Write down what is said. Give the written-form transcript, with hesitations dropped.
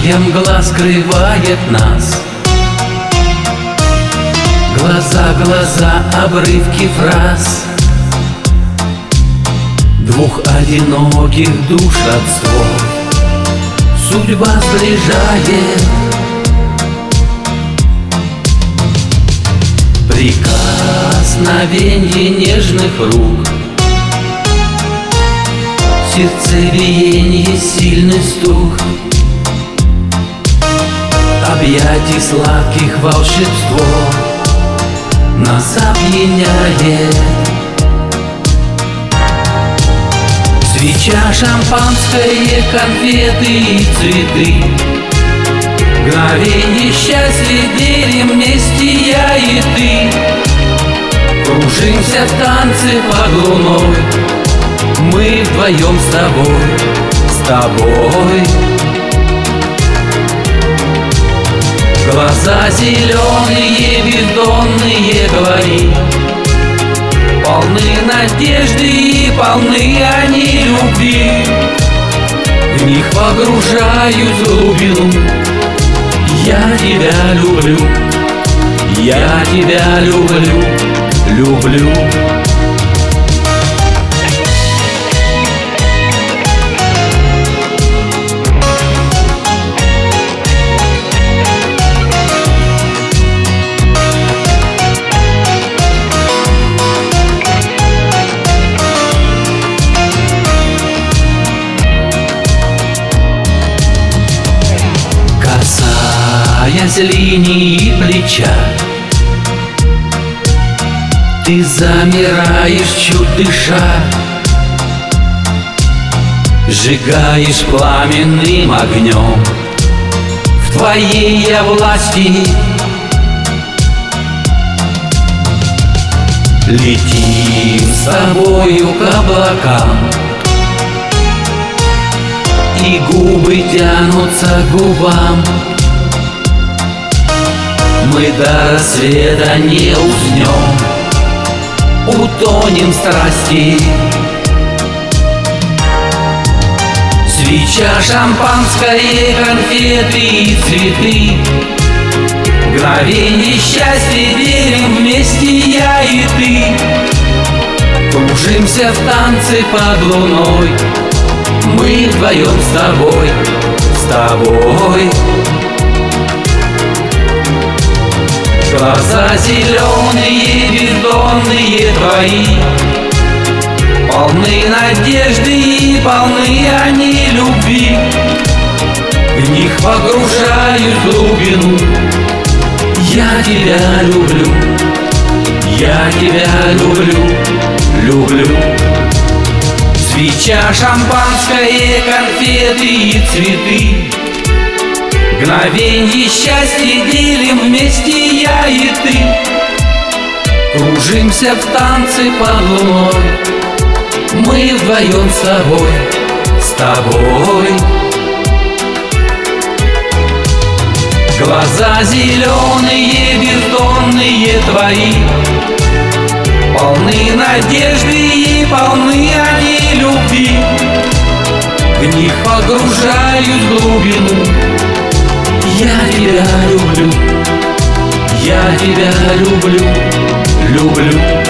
мгла скрывает нас. Глаза, обрывки фраз двух одиноких душ родство судьба сближает. Прикосновенье нежных рук, сердцебиенье, сильный стук, объятий сладких волшебство нас опьяняет. Свеча, шампанское, конфеты и цветы, мгновенье счастья делим вместе я и ты. Кружимся в танце под луной, мы вдвоем с тобой, с тобой. Глаза зеленые, бездонные твои, полны надежды и полны они любви. В них погружаюсь в глубину. Я тебя люблю, я тебя люблю, люблю. Касаясь линии плеча, ты замираешь, чуть дыша, сжигаешь пламенным огнем. В твоей я власти. Летим с тобою к облакам, и губы тянутся к губам. Мы до рассвета не уснем, утонем в страсти. Свеча, шампанское, конфеты и цветы, мгновенье счастья делим вместе я и ты. Кружимся в танце под луной, мы вдвоем с тобой, с тобой. Глаза зеленые, бездонные твои, полны надежды и полны они любви. В них погружаюсь в глубину. Я тебя люблю, я тебя люблю, люблю. Свеча, шампанское, конфеты и цветы, мгновенье счастья делим вместе я и ты. Кружимся в танце под луной, мы вдвоем с тобой, с тобой. Глаза зеленые, бездонные твои, полны надежды и полны они любви. В них погружаюсь в глубину. Я тебя люблю, я тебя люблю, люблю.